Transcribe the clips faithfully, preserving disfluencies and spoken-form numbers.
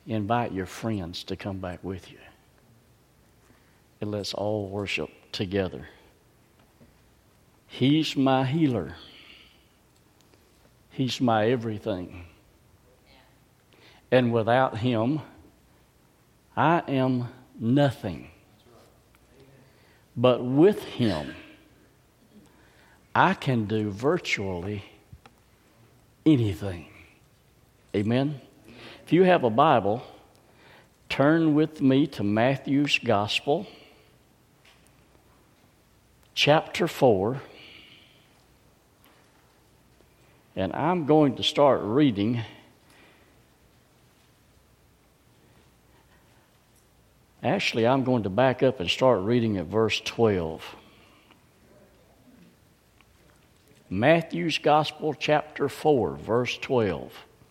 invite your friends to come back with you. And let's all worship together. He's my healer. He's my everything. And without him, I am nothing. But with him, I can do virtually anything. Amen? If you have a Bible, turn with me to Matthew's Gospel, chapter four. And I'm going to start reading Actually, I'm going to back up and start reading at verse twelve. Matthew's Gospel, chapter four, verse twelve.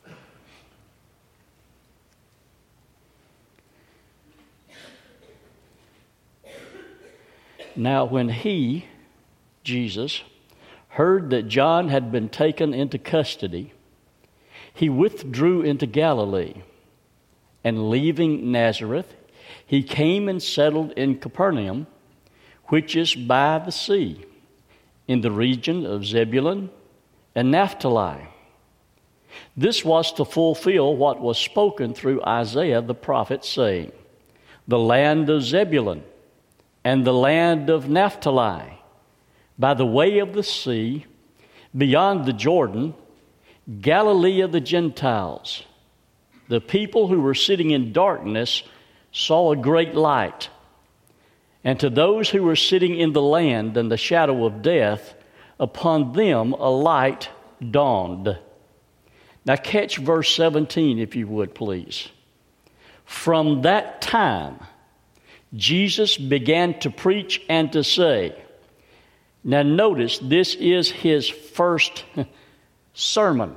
Now, when he, Jesus, heard that John had been taken into custody, he withdrew into Galilee, and leaving Nazareth, he came and settled in Capernaum, which is by the sea, in the region of Zebulun and Naphtali. This was to fulfill what was spoken through Isaiah the prophet, saying, "The land of Zebulun and the land of Naphtali, by the way of the sea, beyond the Jordan, Galilee of the Gentiles. The people who were sitting in darkness saw a great light. And to those who were sitting in the land and the shadow of death, upon them a light dawned." Now catch verse seventeen, if you would, please. From that time, Jesus began to preach and to say. Now notice, this is his first sermon.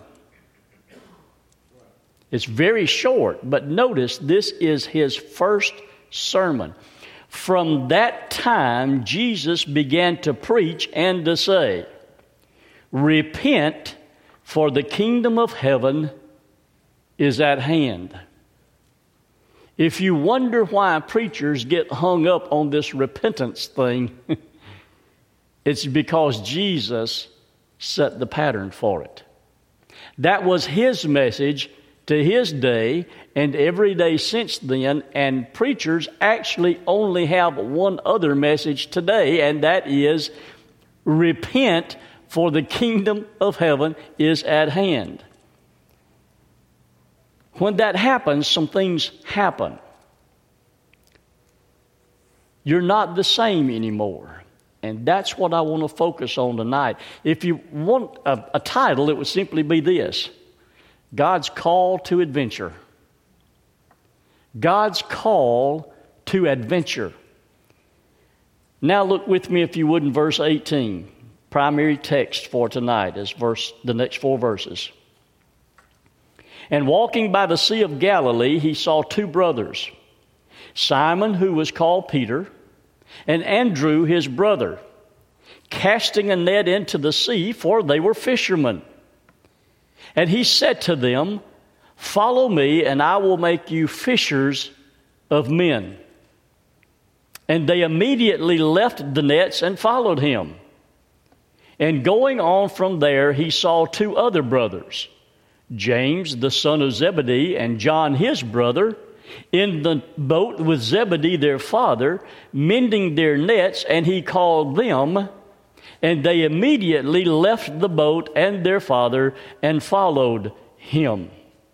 It's very short, but notice this is his first sermon. From that time, Jesus began to preach and to say, "Repent, for the kingdom of heaven is at hand." If you wonder why preachers get hung up on this repentance thing, it's because Jesus set the pattern for it. That was his message to his day and every day since then, and preachers actually only have one other message today, and that is, repent, for the kingdom of heaven is at hand. When that happens, some things happen. You're not the same anymore. And that's what I want to focus on tonight. If you want a, a title, it would simply be this: God's Call to Adventure. God's Call to Adventure. Now look with me, if you would, in verse eighteen. Primary text for tonight is verse the next four verses. "And walking by the Sea of Galilee, he saw two brothers, Simon, who was called Peter, and Andrew his brother, casting a net into the sea, for they were fishermen. And he said to them, 'Follow me, and I will make you fishers of men.' And they immediately left the nets and followed him. And going on from there, he saw two other brothers, James, the son of Zebedee, and John, his brother, in the boat with Zebedee, their father, mending their nets, and he called them. And they immediately left the boat and their father and followed him."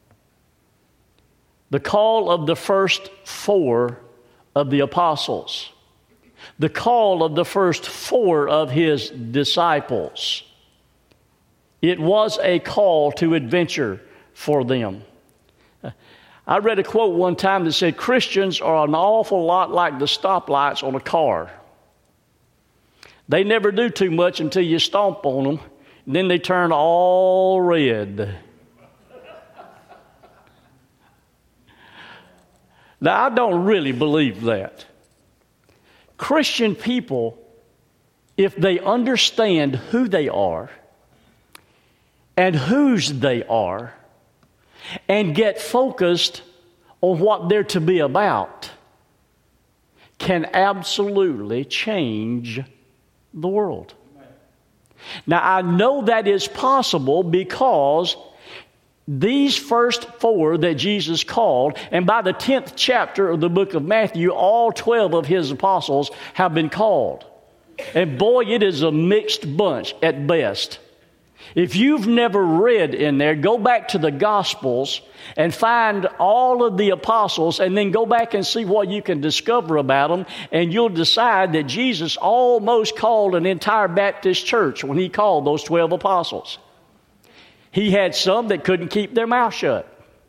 The call of the first four of the apostles. The call of the first four of his disciples. It was a call to adventure for them. I read a quote one time that said, "Christians are an awful lot like the stoplights on a car. They never do too much until you stomp on them, and then they turn all red." Now, I don't really believe that. Christian people, if they understand who they are and whose they are, and get focused on what they're to be about can absolutely change the world. Now, I know that is possible because these first four that Jesus called, and by the tenth chapter of the book of Matthew, all twelve of his apostles have been called. And boy, it is a mixed bunch at best. If you've never read in there, go back to the Gospels and find all of the apostles and then go back and see what you can discover about them, and you'll decide that Jesus almost called an entire Baptist church when he called those twelve apostles. He had some that couldn't keep their mouth shut.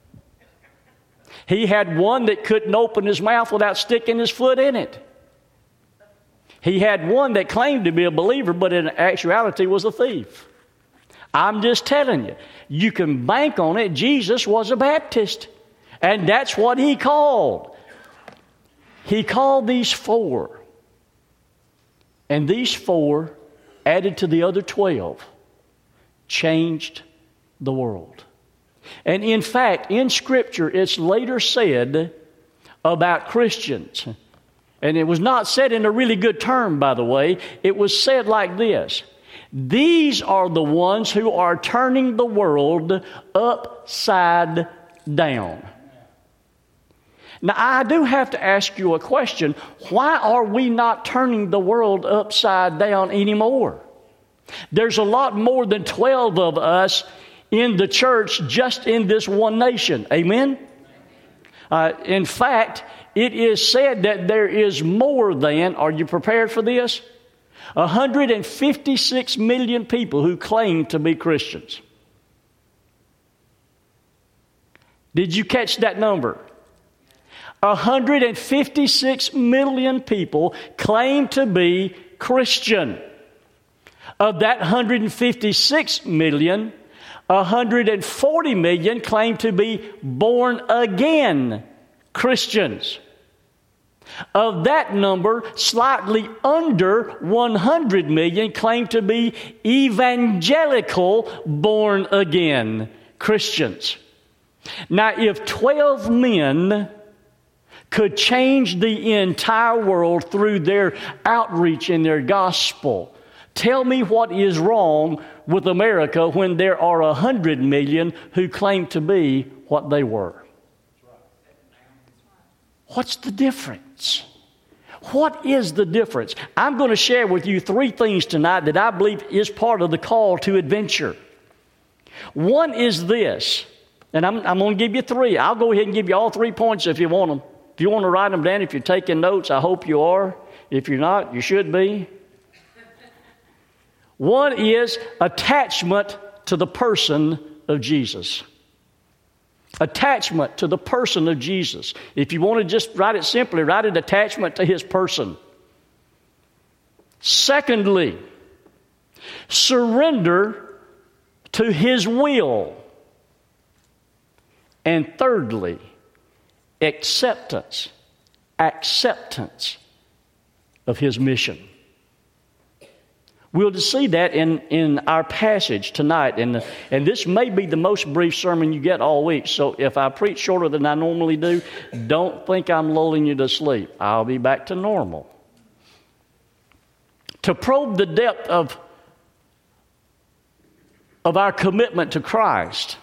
He had one that couldn't open his mouth without sticking his foot in it. He had one that claimed to be a believer, but in actuality was a thief. I'm just telling you, you can bank on it. Jesus was a Baptist, and that's what he called. He called these four, and these four, added to the other twelve, changed the world. And in fact, in Scripture, it's later said about Christians, and it was not said in a really good term, by the way. It was said like this: these are the ones who are turning the world upside down. Now, I do have to ask you a question. Why are we not turning the world upside down anymore? There's a lot more than twelve of us in the church just in this one nation. Amen? Uh, in fact, it is said that there is more than, are you prepared for this? one hundred fifty-six million people who claim to be Christians. Did you catch that number? one hundred fifty-six million people claim to be Christian. Of that one hundred fifty-six million, one hundred forty million claim to be born again Christians. Of that number, slightly under one hundred million claim to be evangelical born again Christians. Now, if twelve men could change the entire world through their outreach and their gospel, tell me what is wrong with America when there are one hundred million who claim to be what they were. What's the difference? What is the difference? I'm going to share with you three things tonight that I believe is part of the call to adventure. One is this, and I'm, I'm going to give you three. I'll go ahead and give you all three points if you want them. If you want to write them down, if you're taking notes, I hope you are. If you're not, you should be. One is attachment to the person of Jesus. Attachment to the person of Jesus. If you want to just write it simply, write it attachment to his person. Secondly, surrender to his will. And thirdly, acceptance, acceptance of his mission. We'll just see that in, in our passage tonight. And, and this may be the most brief sermon you get all week. So if I preach shorter than I normally do, don't think I'm lulling you to sleep. I'll be back to normal. To probe the depth of, of our commitment to Christ,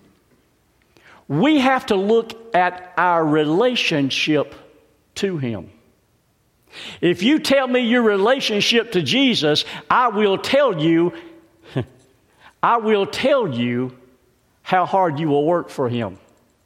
we have to look at our relationship to him. If you tell me your relationship to Jesus, I will tell you, I will tell you how hard you will work for him.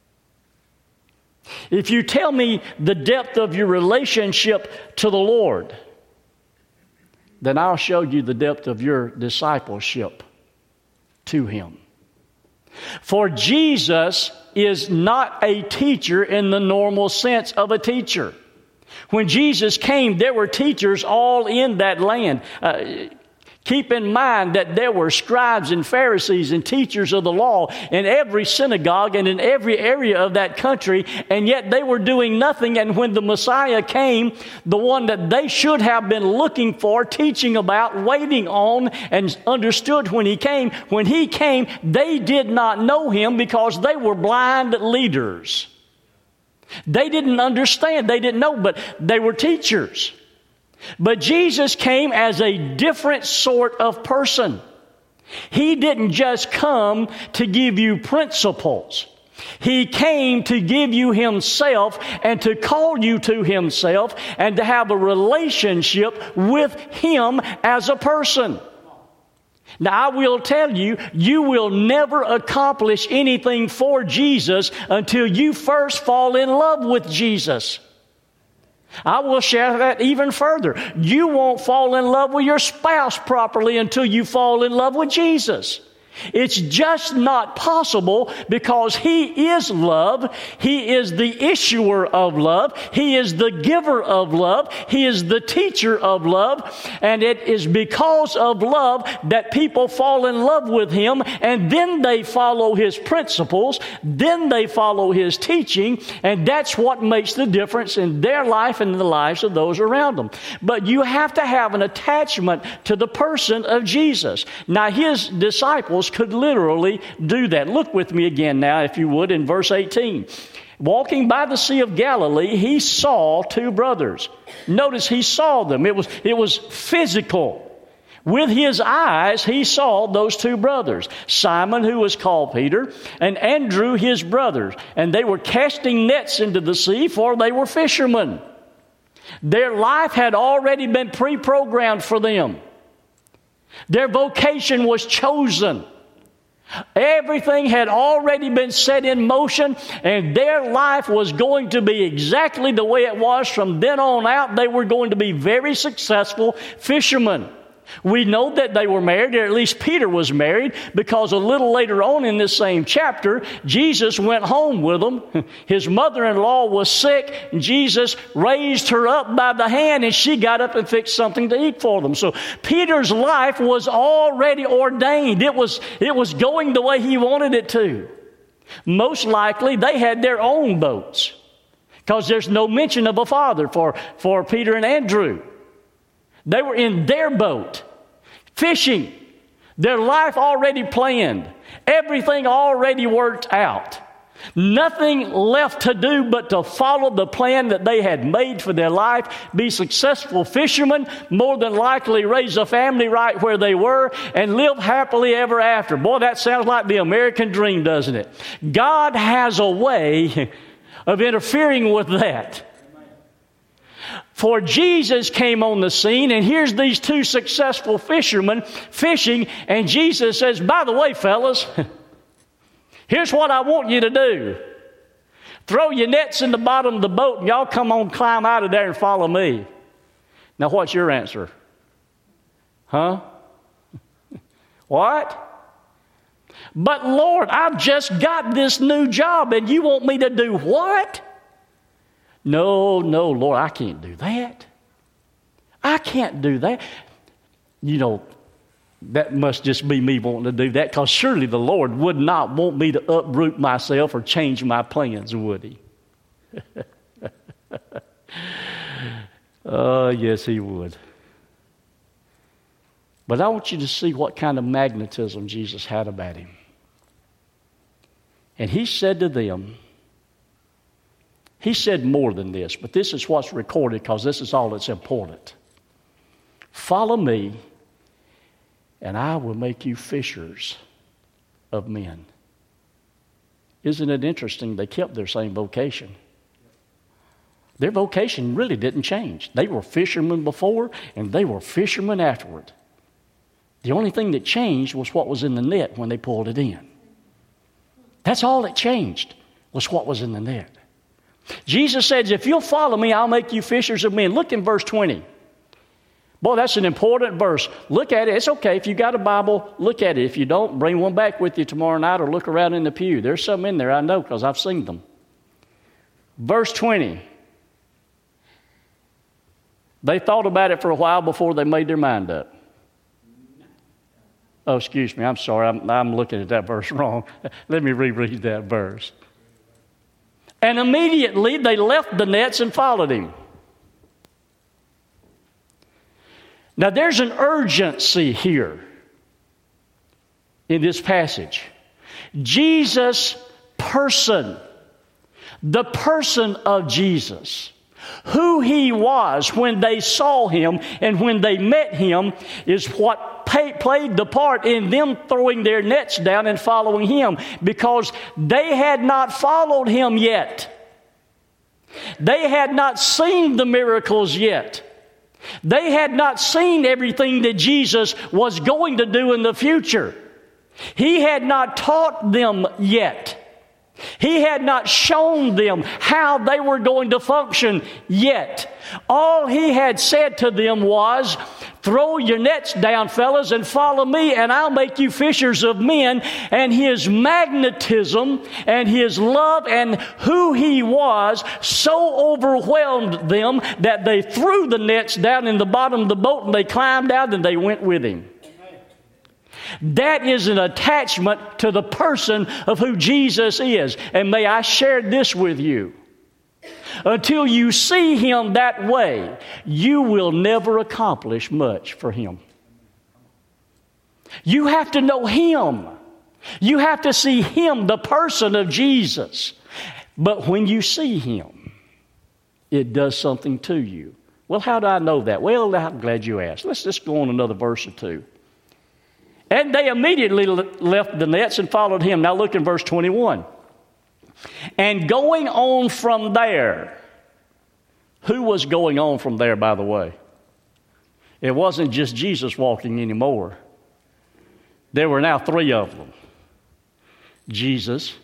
If you tell me the depth of your relationship to the Lord, then I'll show you the depth of your discipleship to him. For Jesus is not a teacher in the normal sense of a teacher. When Jesus came, there were teachers all in that land. Uh, keep in mind that there were scribes and Pharisees and teachers of the law in every synagogue and in every area of that country, and yet they were doing nothing. And when the Messiah came, the one that they should have been looking for, teaching about, waiting on, and understood when he came, when he came, they did not know him because they were blind leaders. They didn't understand. They didn't know, but they were teachers. But Jesus came as a different sort of person. He didn't just come to give you principles. He came to give you Himself and to call you to Himself and to have a relationship with Him as a person. Now, I will tell you, you will never accomplish anything for Jesus until you first fall in love with Jesus. I will share that even further. You won't fall in love with your spouse properly until you fall in love with Jesus. It's just not possible because He is love. He is the issuer of love. He is the giver of love. He is the teacher of love. And it is because of love that people fall in love with Him, and then they follow His principles, then they follow His teaching, and that's what makes the difference in their life and the lives of those around them. But you have to have an attachment to the person of Jesus. Now, His disciples could literally do that. Look with me again now, if you would, in verse eighteen. Walking by the Sea of Galilee, He saw two brothers. Notice He saw them. It was, it was physical. With His eyes, He saw those two brothers, Simon, who was called Peter, and Andrew, his brother. And they were casting nets into the sea, for they were fishermen. Their life had already been pre-programmed for them. Their vocation was chosen. Everything had already been set in motion, and their life was going to be exactly the way it was from then on out. They were going to be very successful fishermen. We know that they were married, or at least Peter was married, because a little later on in this same chapter, Jesus went home with them. His mother-in-law was sick, and Jesus raised her up by the hand, and she got up and fixed something to eat for them. So Peter's life was already ordained. It was, it was going the way he wanted it to. Most likely, they had their own boats, because there's no mention of a father for, for Peter and Andrew. They were in their boat, fishing, their life already planned, everything already worked out. Nothing left to do but to follow the plan that they had made for their life, be successful fishermen, more than likely raise a family right where they were, and live happily ever after. Boy, that sounds like the American dream, doesn't it? God has a way of interfering with that. For Jesus came on the scene, and here's these two successful fishermen fishing, and Jesus says, by the way, fellas, here's what I want you to do. Throw your nets in the bottom of the boat, and y'all come on, climb out of there and follow me. Now, what's your answer? Huh? What? But Lord, I've just got this new job, and you want me to do what? No, no, Lord, I can't do that. I can't do that. You know, that must just be me wanting to do that, because surely the Lord would not want me to uproot myself or change my plans, would He? Oh, uh, yes, He would. But I want you to see what kind of magnetism Jesus had about Him. And He said to them, He said more than this, but this is what's recorded because this is all that's important. Follow me, and I will make you fishers of men. Isn't it interesting? They kept their same vocation. Their vocation really didn't change. They were fishermen before, and they were fishermen afterward. The only thing that changed was what was in the net when they pulled it in. That's all that changed, was what was in the net. Jesus says, if you'll follow me, I'll make you fishers of men. Look in verse twenty. Boy, that's an important verse. Look at it. It's okay. If you got a Bible, look at it. If you don't, bring one back with you tomorrow night or look around in the pew. There's some in there, I know, because I've seen them. Verse twenty. They thought about it for a while before they made their mind up. Oh, excuse me. I'm sorry. I'm, I'm looking at that verse wrong. Let me reread that verse. And immediately they left the nets and followed Him. Now there's an urgency here in this passage. Jesus' person, The person of Jesus, who he was when they saw him and when they met him, is what pay, played the part in them throwing their nets down and following him, because they had not followed him yet. They had not seen the miracles yet. They had not seen everything that Jesus was going to do in the future. He had not taught them yet. He had not shown them how they were going to function yet. All he had said to them was, throw your nets down, fellas, and follow me, and I'll make you fishers of men. And his magnetism and his love and who he was so overwhelmed them that they threw the nets down in the bottom of the boat and they climbed out and they went with him. That is an attachment to the person of who Jesus is. And may I share this with you. Until you see him that way, you will never accomplish much for him. You have to know him. You have to see him, the person of Jesus. But when you see him, it does something to you. Well, how do I know that? Well, I'm glad you asked. Let's just go on another verse or two. And they immediately left the nets and followed him. Now look in verse twenty-one. And going on from there, who was going on from there, by the way? It wasn't just Jesus walking anymore. There were now three of them. Jesus,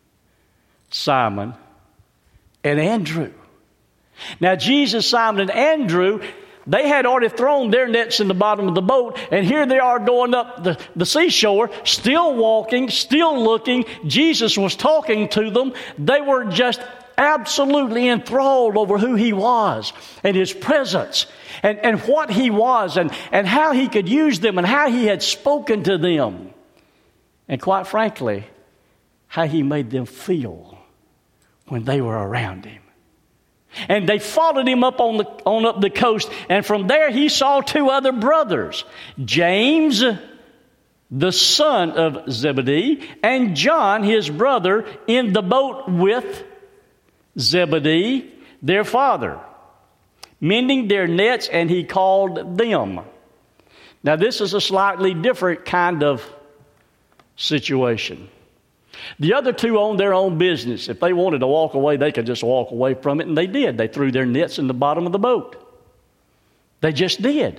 Simon, and Andrew. Now Jesus, Simon, and Andrew, they had already thrown their nets in the bottom of the boat, and here they are going up the, the seashore, still walking, still looking. Jesus was talking to them. They were just absolutely enthralled over who he was and his presence and, and what he was and, and how he could use them and how he had spoken to them. And quite frankly, how he made them feel when they were around him. And they followed him up on the on up the coast, and from there he saw two other brothers, James, the son of Zebedee, and John, his brother, in the boat with Zebedee, their father, mending their nets, and he called them. Now this is a slightly different kind of situation. The other two owned their own business. If they wanted to walk away, they could just walk away from it, and they did. They threw their nets in the bottom of the boat. They just did.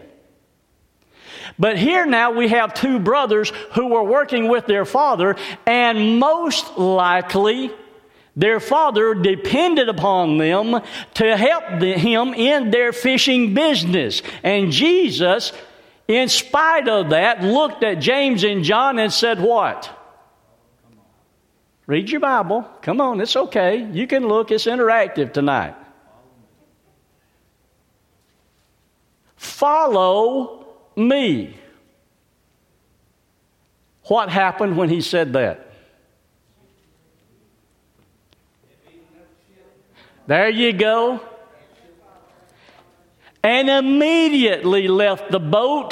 But here now we have two brothers who were working with their father, and most likely their father depended upon them to help the, him in their fishing business. And Jesus, in spite of that, looked at James and John and said what? Read your Bible. Come on, it's okay. You can look. It's interactive tonight. Follow me. What happened when he said that? There you go. And immediately left the boat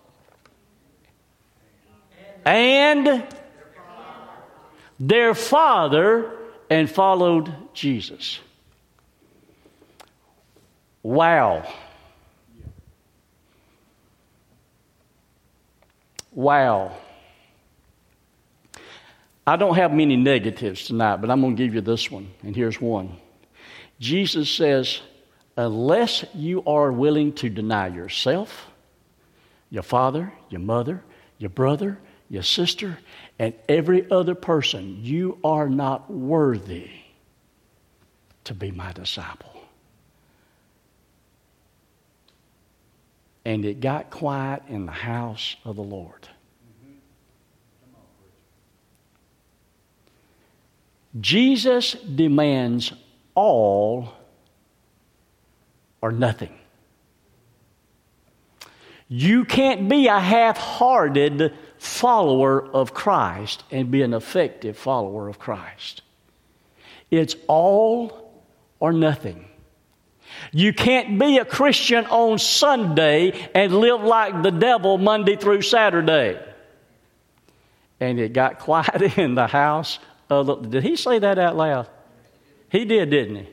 and their father and followed Jesus. Wow. Wow. I don't have many negatives tonight, but I'm going to give you this one, and here's one. Jesus says, unless you are willing to deny yourself, your father, your mother, your brother, your sister, and every other person, you are not worthy to be my disciple. And it got quiet in the house of the Lord. Jesus demands all or nothing. You can't be a half-hearted follower of Christ and be an effective follower of Christ. It's all or nothing. You can't be a Christian on Sunday and live like the devil Monday through Saturday. And it got quiet in the house of the... Did he say that out loud? He did, didn't he?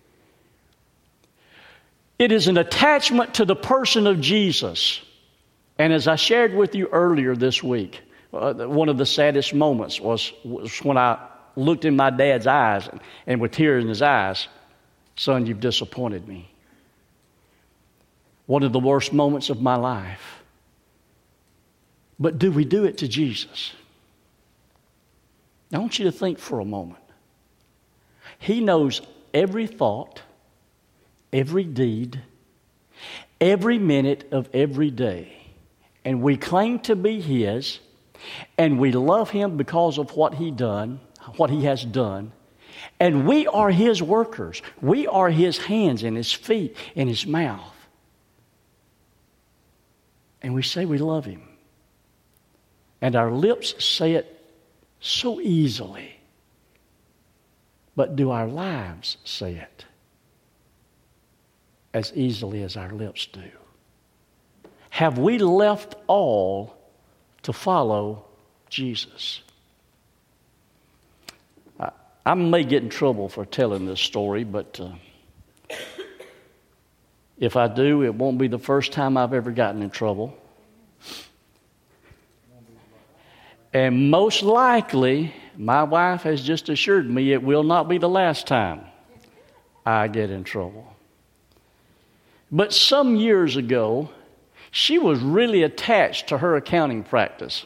It is an attachment to the person of Jesus. And as I shared with you earlier this week, uh, one of the saddest moments was, was when I looked in my dad's eyes and, and with tears in his eyes, son, you've disappointed me. One of the worst moments of my life. But do we do it to Jesus? I want you to think for a moment. He knows every thought, every deed, every minute of every day. And we claim to be His, and we love Him because of what He done, what He has done. And we are His workers. We are His hands and His feet and His mouth. And we say we love Him. And our lips say it so easily. But do our lives say it as easily as our lips do? Have we left all to follow Jesus? I, I may get in trouble for telling this story, but uh, if I do, it won't be the first time I've ever gotten in trouble. And most likely, my wife has just assured me it will not be the last time I get in trouble. But some years ago, she was really attached to her accounting practice.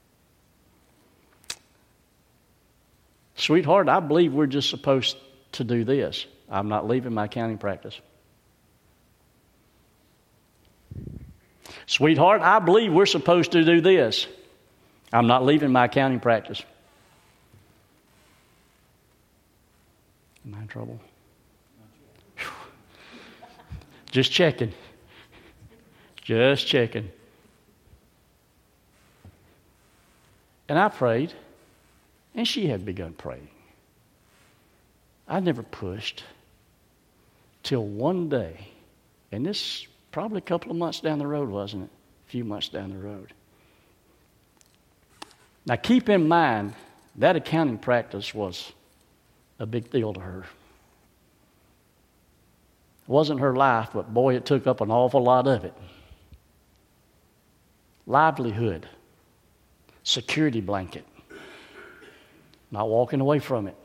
Sweetheart, I believe we're just supposed to do this. I'm not leaving my accounting practice. Sweetheart, I believe we're supposed to do this. I'm not leaving my accounting practice. Am I in trouble? Whew. Just checking. Just checking. And I prayed, and she had begun praying. I never pushed till one day, and this probably a couple of months down the road, wasn't it? A few months down the road. Now keep in mind, that accounting practice was a big deal to her. It wasn't her life, but boy, it took up an awful lot of it. Livelihood, security blanket, not walking away from it.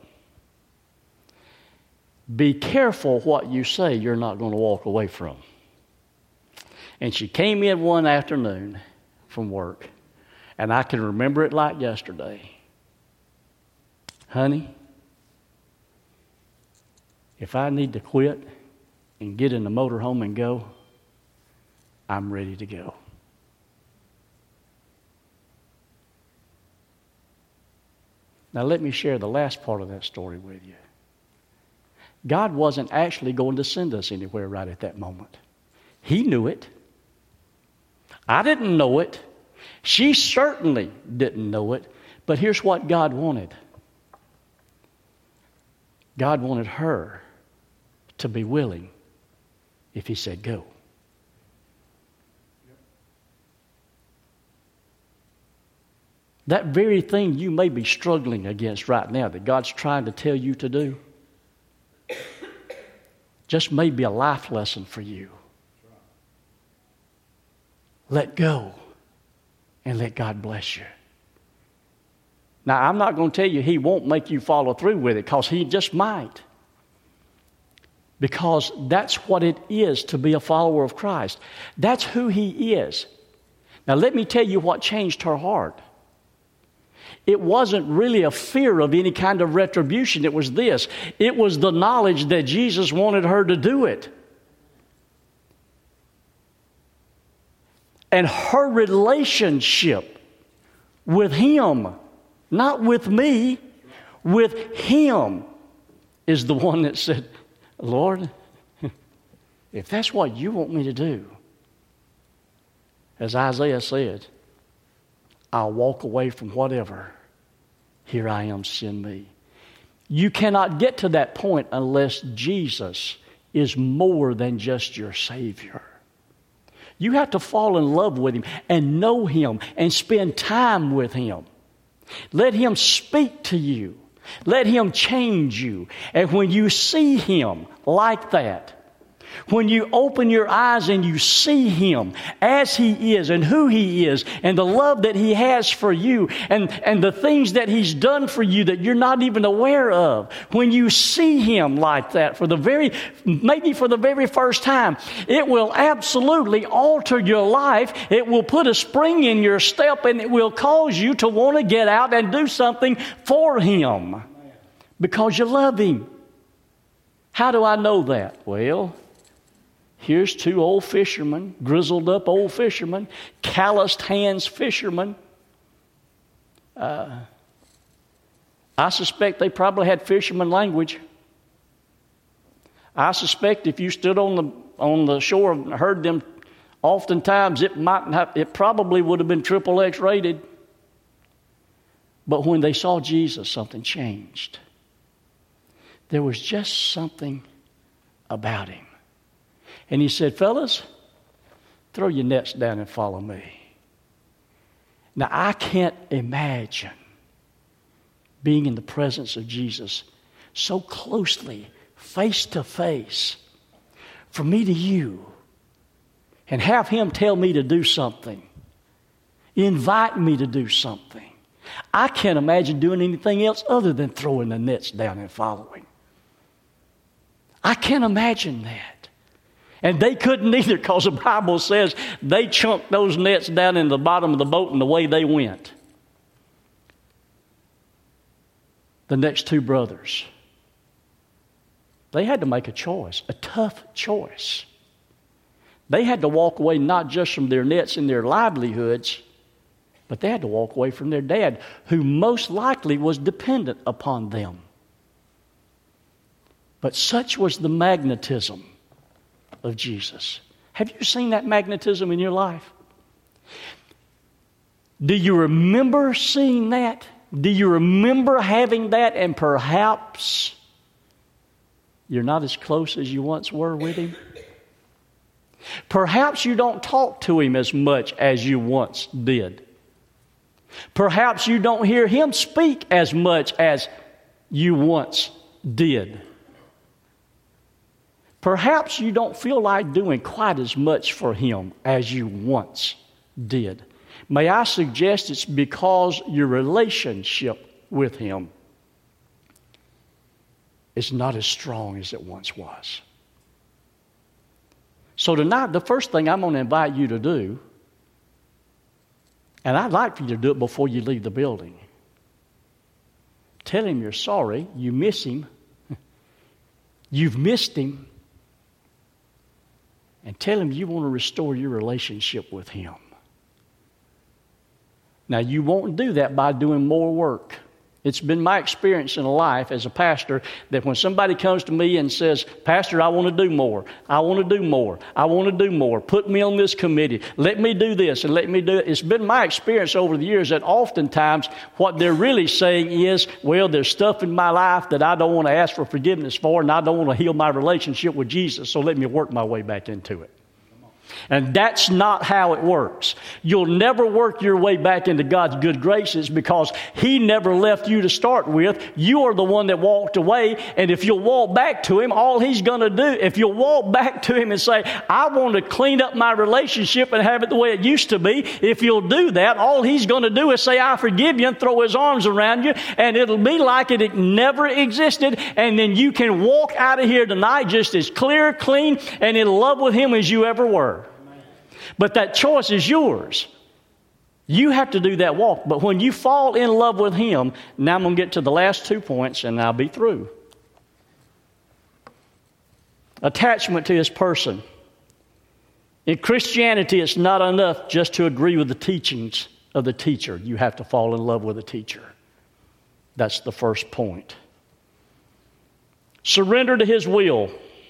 Be careful what you say you're not going to walk away from. And she came in one afternoon from work, and I can remember it like yesterday. Honey, if I need to quit and get in the motorhome and go, I'm ready to go. Now let me share the last part of that story with you. God wasn't actually going to send us anywhere right at that moment. He knew it. I didn't know it. She certainly didn't know it. But here's what God wanted. God wanted her to be willing if He said go. That very thing you may be struggling against right now that God's trying to tell you to do just may be a life lesson for you. Let go and let God bless you. Now, I'm not going to tell you He won't make you follow through with it, because He just might. Because that's what it is to be a follower of Christ. That's who He is. Now, let me tell you what changed her heart. It wasn't really a fear of any kind of retribution. It was this. It was the knowledge that Jesus wanted her to do it. And her relationship with Him, not with me, with Him, is the one that said, Lord, if that's what you want me to do, as Isaiah said, I'll walk away from whatever. Here I am, send me. You cannot get to that point unless Jesus is more than just your Savior. You have to fall in love with Him and know Him and spend time with Him. Let Him speak to you. Let Him change you. And when you see Him like that, when you open your eyes and you see Him as He is and who He is and the love that He has for you and, and the things that He's done for you that you're not even aware of, when you see Him like that for the very, maybe for the very first time, it will absolutely alter your life. It will put a spring in your step, and it will cause you to want to get out and do something for Him because you love Him. How do I know that? Well, here's two old fishermen, grizzled up old fishermen, calloused hands fishermen. Uh, I suspect they probably had fisherman language. I suspect if you stood on the on the shore and heard them, oftentimes it might have, it probably would have been triple X rated. But when they saw Jesus, something changed. There was just something about Him. And He said, fellas, throw your nets down and follow me. Now, I can't imagine being in the presence of Jesus so closely, face to face, from me to you, and have Him tell me to do something, invite me to do something. I can't imagine doing anything else other than throwing the nets down and following. I can't imagine that. And they couldn't either, because the Bible says they chunked those nets down in the bottom of the boat and away they went. The next two brothers, they had to make a choice, a tough choice. They had to walk away not just from their nets and their livelihoods, but they had to walk away from their dad, who most likely was dependent upon them. But such was the magnetism of Jesus. Have you seen that magnetism in your life? Do you remember seeing that? Do you remember having that? And perhaps you're not as close as you once were with Him. Perhaps you don't talk to Him as much as you once did. Perhaps you don't hear Him speak as much as you once did. Perhaps you don't feel like doing quite as much for Him as you once did. May I suggest it's because your relationship with Him is not as strong as it once was. So tonight, the first thing I'm going to invite you to do, and I'd like for you to do it before you leave the building, tell Him you're sorry, you miss Him, you've missed Him, and tell Him you want to restore your relationship with Him. Now, you won't do that by doing more work. It's been my experience in life as a pastor that when somebody comes to me and says, Pastor, I want to do more. I want to do more. I want to do more. Put me on this committee. Let me do this and let me do it. It's been my experience over the years that oftentimes what they're really saying is, well, there's stuff in my life that I don't want to ask for forgiveness for, and I don't want to heal my relationship with Jesus, so let me work my way back into it. And that's not how it works. You'll never work your way back into God's good graces because He never left you to start with. You are the one that walked away. And if you'll walk back to Him, all He's going to do, if you'll walk back to Him and say, I want to clean up my relationship and have it the way it used to be, if you'll do that, all He's going to do is say, I forgive you, and throw His arms around you, and it'll be like it never existed. And then you can walk out of here tonight just as clear, clean, and in love with Him as you ever were. But that choice is yours. You have to do that walk. But when you fall in love with Him, now I'm going to get to the last two points and I'll be through. Attachment to His person. In Christianity, it's not enough just to agree with the teachings of the teacher. You have to fall in love with the teacher. That's the first point. Surrender to His will.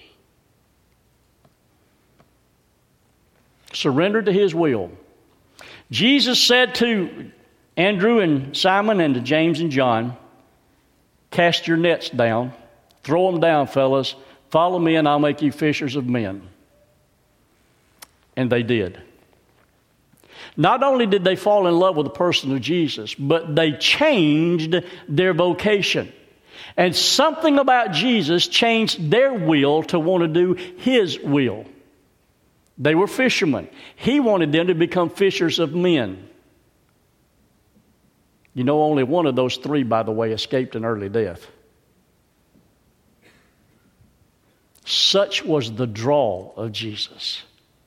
Surrender to His will. Jesus said to Andrew and Simon and to James and John, cast your nets down. Throw them down, fellas. Follow me and I'll make you fishers of men. And they did. Not only did they fall in love with the person of Jesus, but they changed their vocation. And something about Jesus changed their will to want to do His will. They were fishermen. He wanted them to become fishers of men. You know, only one of those three, by the way, escaped an early death. Such was the draw of Jesus.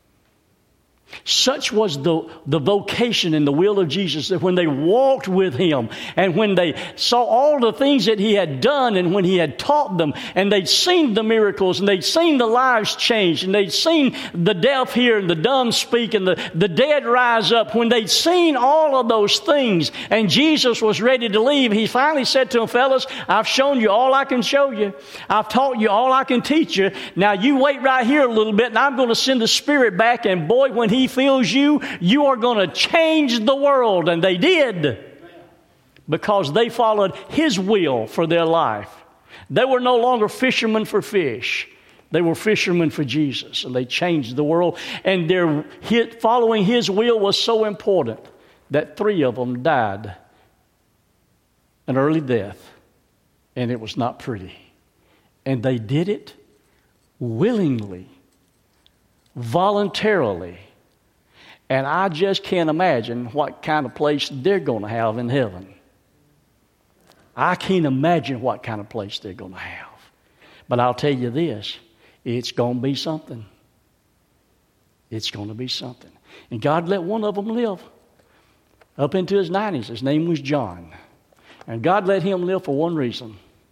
Such was the, the vocation and the will of Jesus that when they walked with Him and when they saw all the things that He had done and when He had taught them and they'd seen the miracles and they'd seen the lives change and they'd seen the deaf hear and the dumb speak and the, the dead rise up, when they'd seen all of those things and Jesus was ready to leave, He finally said to them, fellas, I've shown you all I can show you. I've taught you all I can teach you. Now you wait right here a little bit and I'm going to send the Spirit back, and boy, when He He fills you, you are going to change the world. And they did, because they followed His will for their life. They were no longer fishermen for fish. They were fishermen for Jesus, and they changed the world. And their following His will was so important that three of them died an early death, and it was not pretty. And they did it willingly, voluntarily. And I just can't imagine what kind of place they're going to have in heaven. I can't imagine what kind of place they're going to have. But I'll tell you this, it's going to be something. It's going to be something. And God let one of them live up into his nineties. His name was John. And God let him live for one reason.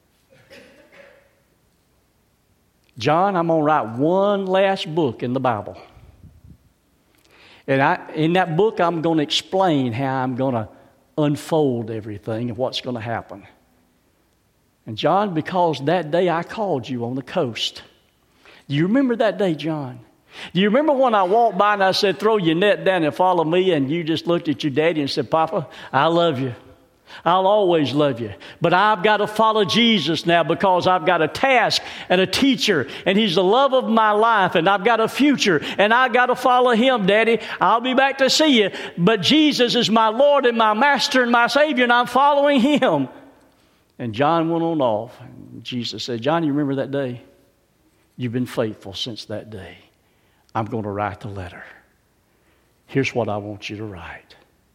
John, I'm going to write one last book in the Bible. And I, in that book, I'm going to explain how I'm going to unfold everything and what's going to happen. And John, because that day I called you on the coast. Do you remember that day, John? Do you remember when I walked by and I said, throw your net down and follow me, and you just looked at your daddy and said, Papa, I love you. I'll always love you. But I've got to follow Jesus now because I've got a task and a teacher, and He's the love of my life, and I've got a future, and I've got to follow Him, Daddy. I'll be back to see you, but Jesus is my Lord and my Master and my Savior, and I'm following Him. And John went on off. And Jesus said, John, you remember that day? You've been faithful since that day. I'm going to write the letter. Here's what I want you to write.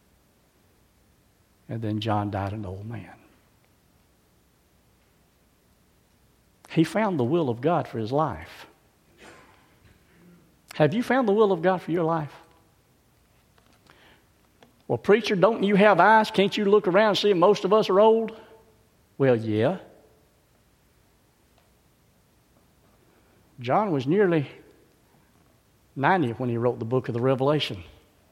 And then John died an old man. He found the will of God for his life. Have you found the will of God for your life? Well, preacher, don't you have eyes? Can't you look around and see most of us are old? Well, yeah. John was nearly ninety when he wrote the book of the Revelation.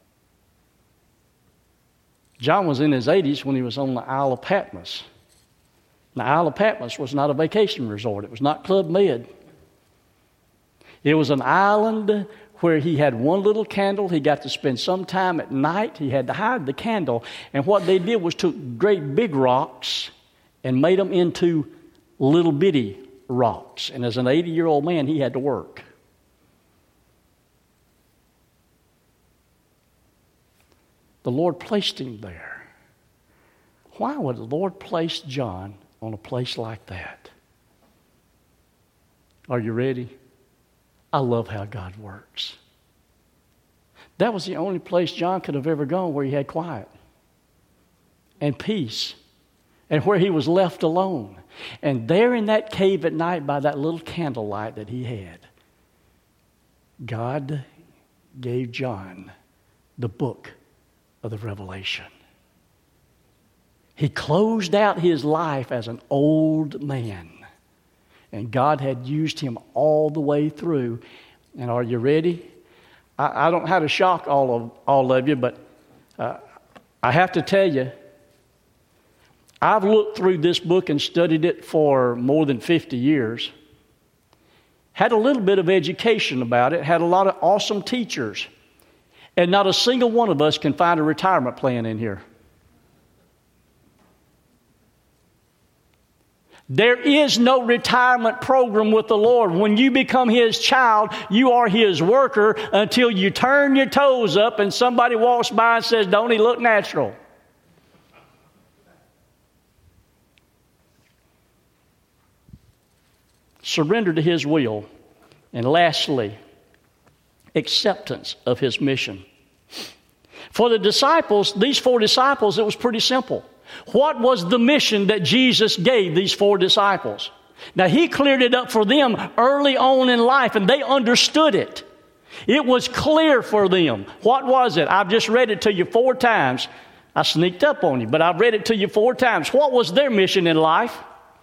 John was in his eighties when he was on the Isle of Patmos. The Isle of Patmos was not a vacation resort. It was not Club Med. It was an island where he had one little candle. He got to spend some time at night. He had to hide the candle. And what they did was took great big rocks and made them into little bitty rocks. And as an eighty-year-old man, he had to work. The Lord placed him there. Why would the Lord place John on a place like that? Are you ready? I love how God works. That was the only place John could have ever gone where he had quiet and peace and where he was left alone. And there in that cave at night by that little candlelight that he had, God gave John the book of the Revelation. He closed out his life as an old man, and God had used him all the way through. And are you ready? I, I don't know how to shock all of all of you, but uh, I have to tell you, I've looked through this book and studied it for more than fifty years. Had a little bit of education about it, had a lot of awesome teachers. And not a single one of us can find a retirement plan in here. There is no retirement program with the Lord. When you become His child, you are His worker until you turn your toes up and somebody walks by and says, don't he look natural? surrender to His will, and lastly, acceptance of His mission. For the disciples, these four disciples, it was pretty simple. What was the mission that Jesus gave these four disciples? Now, He cleared it up for them early on in life, and they understood it. It was clear for them. What was it? I've just read it to you four times. I sneaked up on you, but I've read it to you four times. What was their mission in life?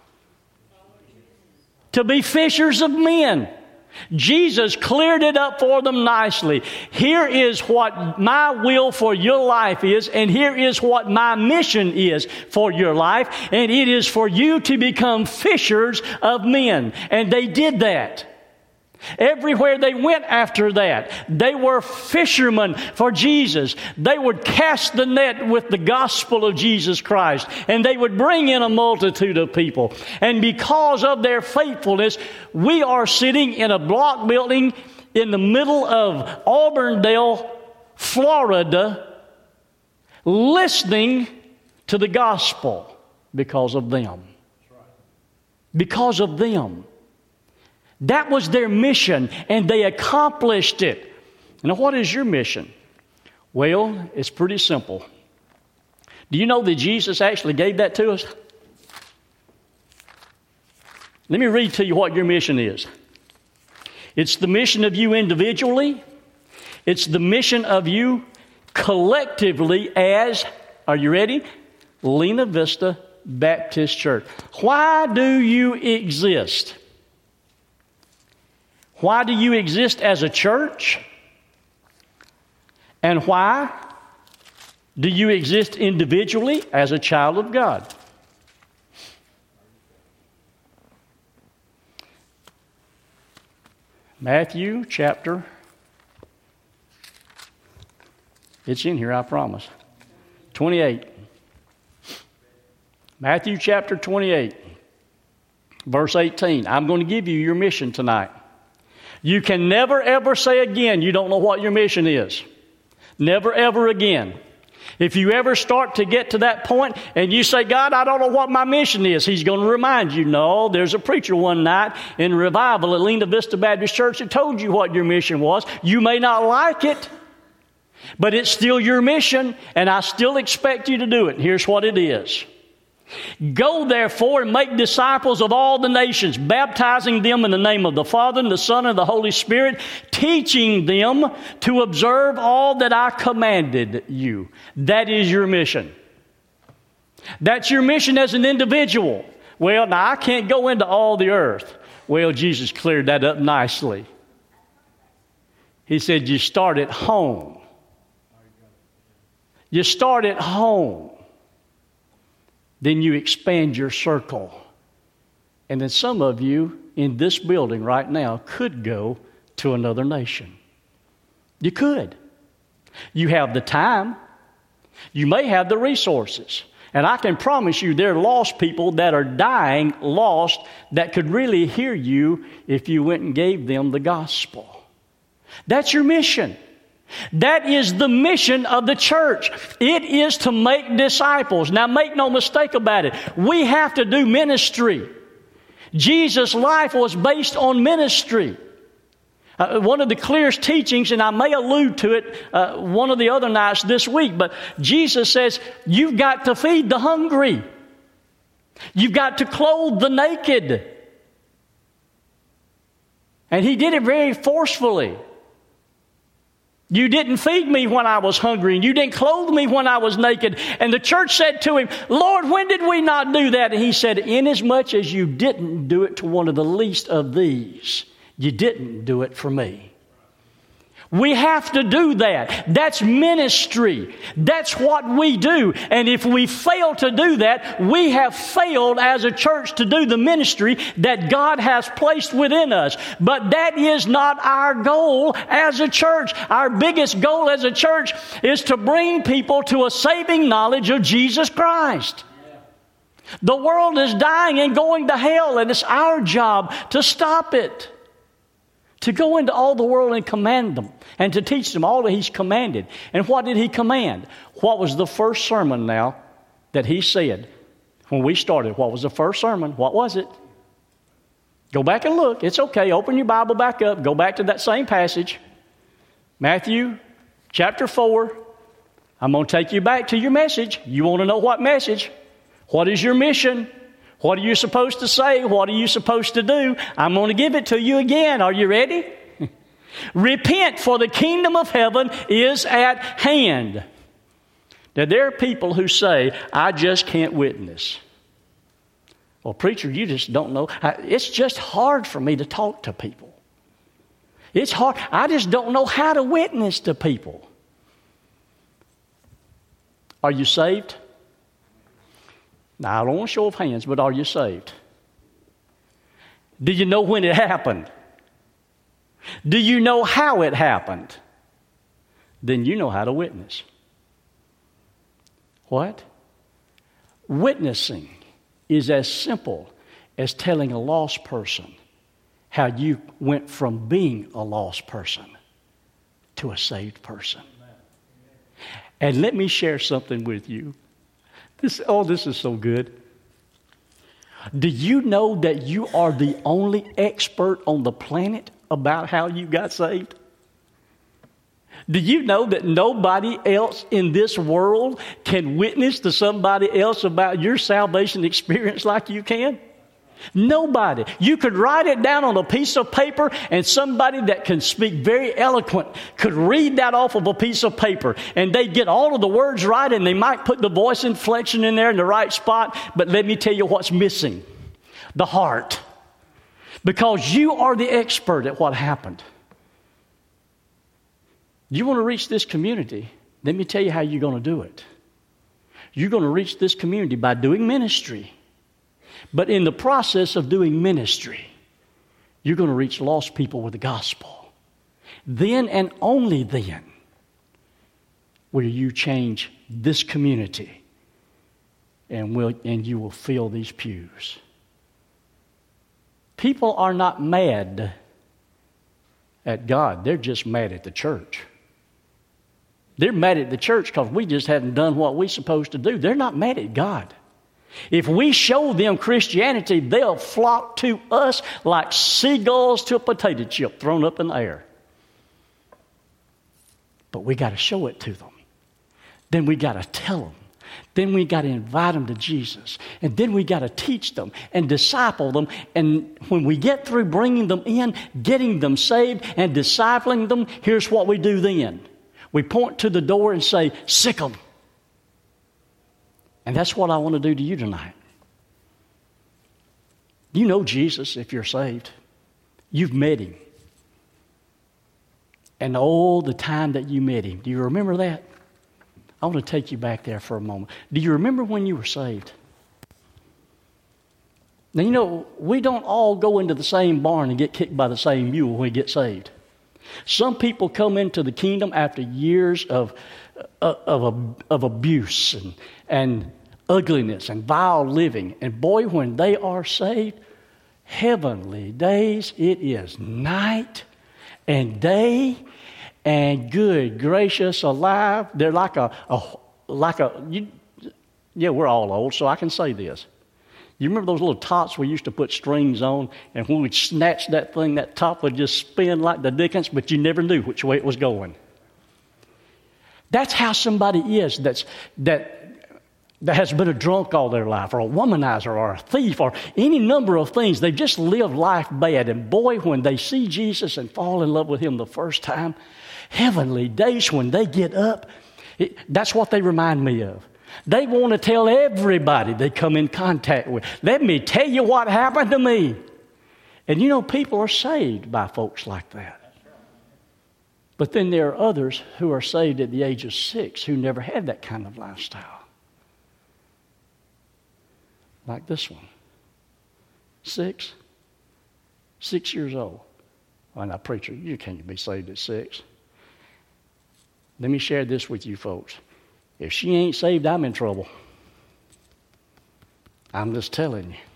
To be fishers of men. Jesus cleared it up for them nicely. Here is what my will for your life is, and here is what my mission is for your life, and it is for you to become fishers of men. And they did that. Everywhere they went after that, they were fishermen for Jesus. They would cast the net with the gospel of Jesus Christ, and they would bring in a multitude of people. And because of their faithfulness, we are sitting in a block building in the middle of Auburndale, Florida, listening to the gospel because of them. Because of them. That was their mission, and they accomplished it. Now, what is your mission? Well, it's pretty simple. Do you know that Jesus actually gave that to us? Let me read to you what your mission is. It's the mission of you individually. It's the mission of you collectively as, are you ready? Lena Vista Baptist Church. Why do you exist? Why do you exist as a church? And why do you exist individually as a child of God? Matthew chapter, it's in here, I promise. twenty-eight. Matthew chapter twenty-eight, verse eighteen. I'm going to give you your mission tonight. You can never ever say again you don't know what your mission is. Never ever again. If you ever start to get to that point and you say, God, I don't know what my mission is, He's going to remind you, no, there's a preacher one night in revival at Lena Vista Baptist Church that told you what your mission was. You may not like it, but it's still your mission, and I still expect you to do it. Here's what it is. Go therefore and make disciples of all the nations, baptizing them in the name of the Father and the Son and the Holy Spirit, teaching them to observe all that I commanded you. That is your mission. That's your mission as an individual. Well, now I can't go into all the earth. Well, Jesus cleared that up nicely. He said, you start at home. You start at home. Then you expand your circle. And then some of you in this building right now could go to another nation. You could. You have the time. You may have the resources. And I can promise you there are lost people that are dying lost that could really hear you if you went and gave them the gospel. That's your mission. That is the mission of the church. It is to make disciples. Now, make no mistake about it. We have to do ministry. Jesus' life was based on ministry. Uh, one of the clearest teachings, and I may allude to it uh, one of the other nights this week, but Jesus says, you've got to feed the hungry. You've got to clothe the naked. And He did it very forcefully. You didn't feed me when I was hungry, and you didn't clothe me when I was naked. And the church said to Him, Lord, when did we not do that? And He said, inasmuch as you didn't do it to one of the least of these, you didn't do it for me. We have to do that. That's ministry. That's what we do. And if we fail to do that, we have failed as a church to do the ministry that God has placed within us. But that is not our goal as a church. Our biggest goal as a church is to bring people to a saving knowledge of Jesus Christ. The world is dying and going to hell, and it's our job to stop it. To go into all the world and command them and to teach them all that He's commanded. And what did He command? What was the first sermon now that He said when we started? What was the first sermon? What was it? Go back and look. It's okay. Open your Bible back up. Go back to that same passage. Matthew chapter four. I'm going to take you back to your message. You want to know what message? What is your mission? What are you supposed to say? What are you supposed to do? I'm going to give it to you again. Are you ready? Repent, for the kingdom of heaven is at hand. Now, there are people who say, I just can't witness. Well, preacher, you just don't know. It's just hard for me to talk to people. It's hard. I just don't know how to witness to people. Are you saved? Now, I don't want a show of hands, but are you saved? Do you know when it happened? Do you know how it happened? Then you know how to witness. What? Witnessing is as simple as telling a lost person how you went from being a lost person to a saved person. And let me share something with you. This, oh, this is so good. Do you know that you are the only expert on the planet about how you got saved? Do you know that nobody else in this world can witness to somebody else about your salvation experience like you can? Nobody. You could write it down on a piece of paper, and somebody that can speak very eloquent could read that off of a piece of paper, and they'd get all of the words right, and they might put the voice inflection in there in the right spot. But let me tell you what's missing: the heart. Because you are the expert at what happened. You want to reach this community? Let me tell you how you're going to do it. You're going to reach this community by doing ministry. But in the process of doing ministry, you're going to reach lost people with the gospel. Then and only then will you change this community, and will and you will fill these pews. People are not mad at God. They're just mad at the church. They're mad at the church because we just haven't done what we're supposed to do. They're not mad at God. If we show them Christianity, they'll flock to us like seagulls to a potato chip thrown up in the air. But we got to show it to them. Then we got to tell them. Then we got to invite them to Jesus. And then we got to teach them and disciple them. And when we get through bringing them in, getting them saved and discipling them, here's what we do then. We point to the door and say, sick them. And that's what I want to do to you tonight. You know Jesus if you're saved. You've met him. And all the time that you met him, do you remember that? I want to take you back there for a moment. Do you remember when you were saved? Now, you know, we don't all go into the same barn and get kicked by the same mule when we get saved. Some people come into the kingdom after years of, of, of, of abuse and, and ugliness and vile living. And boy, when they are saved, heavenly days, it is night and day. And good, gracious, alive. They're like a, a like a, you, yeah, we're all old, so I can say this. You remember those little tops we used to put strings on, and when we'd snatch that thing, that top would just spin like the dickens, but you never knew which way it was going. That's how somebody is that's that that has been a drunk all their life, or a womanizer, or a thief, or any number of things. They've just lived life bad. And boy, when they see Jesus and fall in love with him the first time, heavenly days when they get up, it, that's what they remind me of. They want to tell everybody they come in contact with. Let me tell you what happened to me. And you know, people are saved by folks like that. But then there are others who are saved at the age of six who never had that kind of lifestyle. Like this one. Six. Six years old. Well, now, preacher, you can't be saved at six. Let me share this with you folks. If she ain't saved, I'm in trouble. I'm just telling you.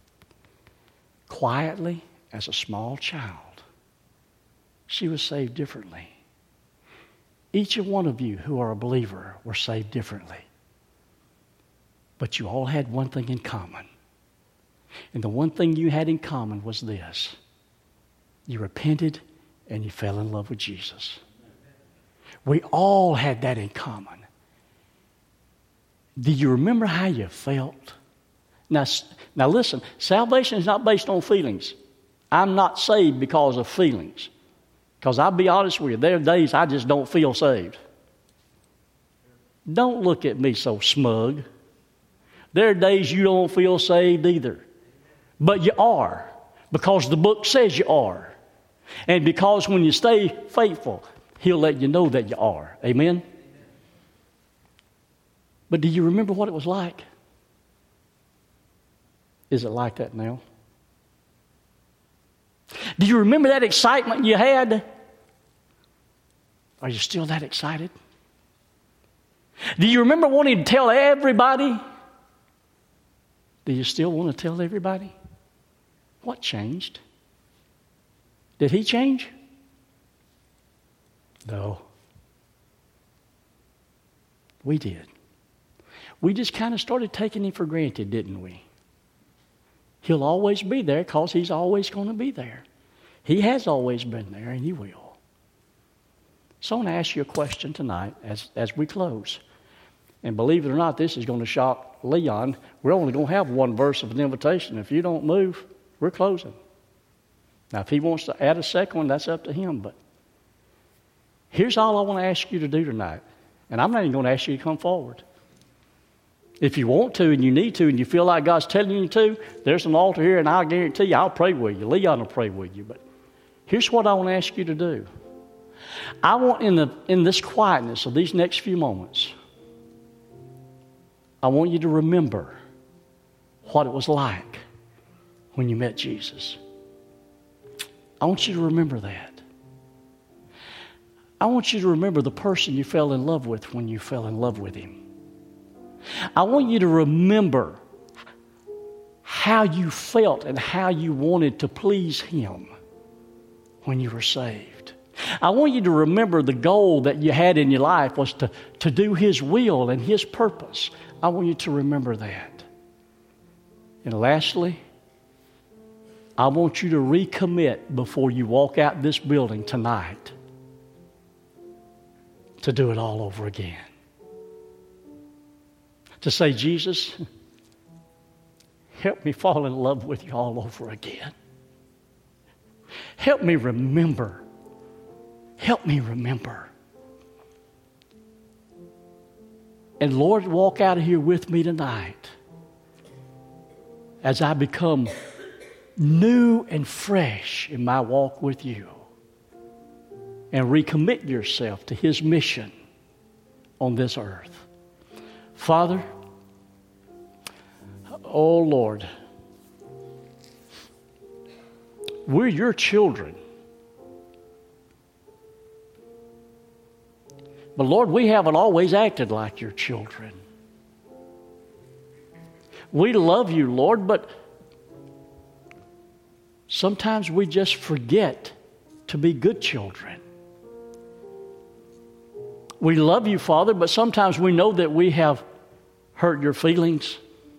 Quietly, as a small child, she was saved differently. Each and one of you who are a believer were saved differently. But you all had one thing in common. And the one thing you had in common was this. You repented and you fell in love with Jesus. We all had that in common. Do you remember how you felt? Now, now listen, salvation is not based on feelings. I'm not saved because of feelings. Because I'll be honest with you, there are days I just don't feel saved. Don't look at me so smug. There are days you don't feel saved either. But you are, because the book says you are. And because when you stay faithful, He'll let you know that you are. Amen? But do you remember what it was like? Is it like that now? Do you remember that excitement you had? Are you still that excited? Do you remember wanting to tell everybody? Do you still want to tell everybody? What changed? Did He change? No. We did. We just kind of started taking Him for granted, didn't we? He'll always be there because He's always going to be there. He has always been there, and He will. So I want to ask you a question tonight as, as we close. And believe it or not, this is going to shock Leon. We're only going to have one verse of an invitation. If you don't move, we're closing. Now, if he wants to add a second one, that's up to him. But here's all I want to ask you to do tonight. And I'm not even going to ask you to come forward. If you want to and you need to and you feel like God's telling you to, there's an altar here and I'll guarantee you I'll pray with you. Leon will pray with you. But here's what I want to ask you to do. I want in the in this quietness of these next few moments, I want you to remember what it was like when you met Jesus. I want you to remember that. I want you to remember the person you fell in love with when you fell in love with Him. I want you to remember how you felt and how you wanted to please Him when you were saved. I want you to remember the goal that you had in your life was to, to do His will and His purpose. I want you to remember that. And lastly, I want you to recommit before you walk out this building tonight to do it all over again. To say, Jesus, help me fall in love with you all over again. Help me remember. Help me remember. And Lord, walk out of here with me tonight as I become new and fresh in my walk with you. And recommit yourself to His mission on this earth. Father, oh Lord, we're your children. But Lord, we haven't always acted like your children. We love you, Lord, but sometimes we just forget to be good children. We love you, Father, but sometimes we know that we have hurt your feelings.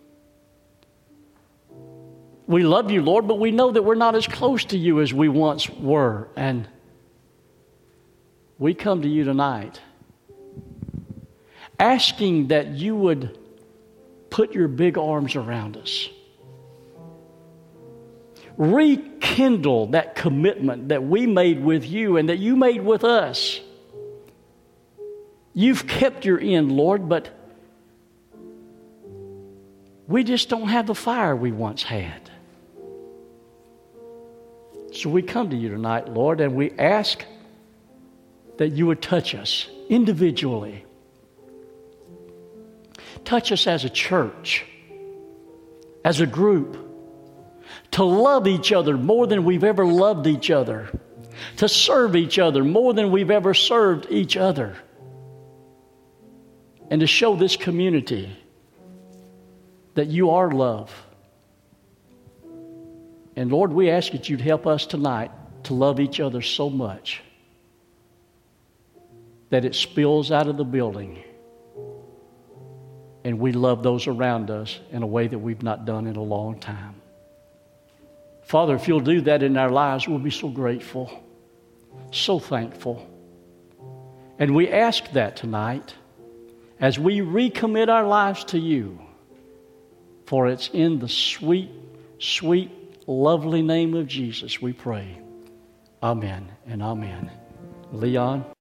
We love you, Lord, but we know that we're not as close to you as we once were. And we come to you tonight asking that you would put your big arms around us. Rekindle that commitment that we made with you and that you made with us. You've kept your end, Lord, but we just don't have the fire we once had. So we come to you tonight, Lord, and we ask that you would touch us individually. Touch us as a church, as a group, to love each other more than we've ever loved each other, to serve each other more than we've ever served each other, and to show this community that you are love. And Lord, we ask that you'd help us tonight to love each other so much that it spills out of the building and we love those around us in a way that we've not done in a long time. Father, if you'll do that in our lives, we'll be so grateful, so thankful. And we ask that tonight as we recommit our lives to you, for it's in the sweet, sweet, lovely name of Jesus we pray. Amen and amen. Leon.